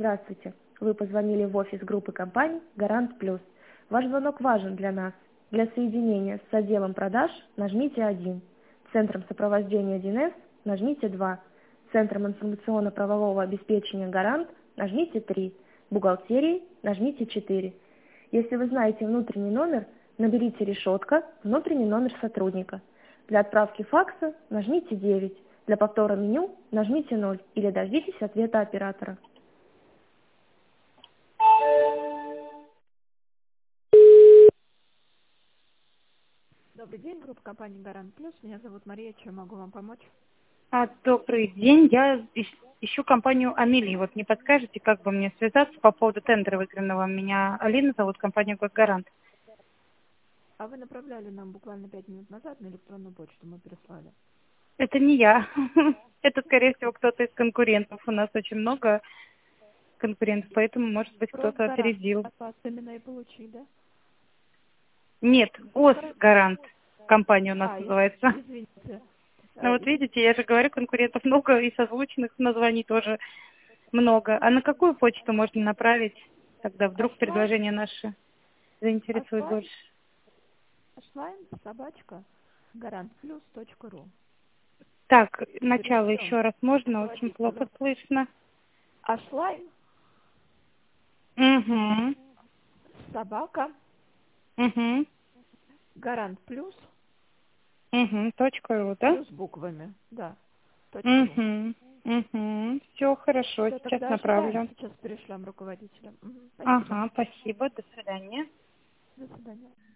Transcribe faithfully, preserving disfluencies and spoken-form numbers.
Здравствуйте. Вы позвонили в офис группы компаний «Гарант Плюс». Ваш звонок важен для нас. Для соединения с отделом продаж нажмите один. Центром сопровождения один эс нажмите два. Центром информационно-правового обеспечения «Гарант» нажмите три. Бухгалтерии нажмите четыре. Если вы знаете внутренний номер, наберите решетка, внутренний номер сотрудника. Для отправки факса нажмите девять. Для повтора меню нажмите ноль или дождитесь ответа оператора. Добрый день, группа компании «Гарант Плюс». Меня зовут Мария. Чем могу вам помочь? А, добрый день. Я ищ- ищу компанию «Амели». Вот не подскажете, как бы мне связаться по поводу тендера выигранного? Меня Алина зовут, компания «Гарант». А вы направляли нам буквально пять минут назад на электронную почту, мы переслали. Это не я. Это, скорее всего, кто-то из конкурентов. У нас очень много конкурентов, поэтому, может быть, Просто кто-то «Гарант» опередил. от вас именно и получили, да? Нет, «Госгарант» компания у нас А, из- называется. извините. Ну Э, вот видите, я же говорю, конкурентов много, и созвучных названий тоже много. А на какую почту можно направить? Тогда вдруг Ашлайн, предложение наше заинтересует Ашлайн, больше. Ашлайн, собачка, гарантплюс точка ру. Так, начало Переведем. еще раз можно? Очень плохо Руководителю. слышно. Ашлайн, Угу. собака, Угу. гарант плюс, Угу. Точка ру, да? плюс буквами, да, точка ру. Угу. Угу. Все хорошо, Все, сейчас тогда ожидаем, направлю. сейчас перешлем руководителям. Мгм, спасибо. Ага, спасибо, до свидания. До свидания.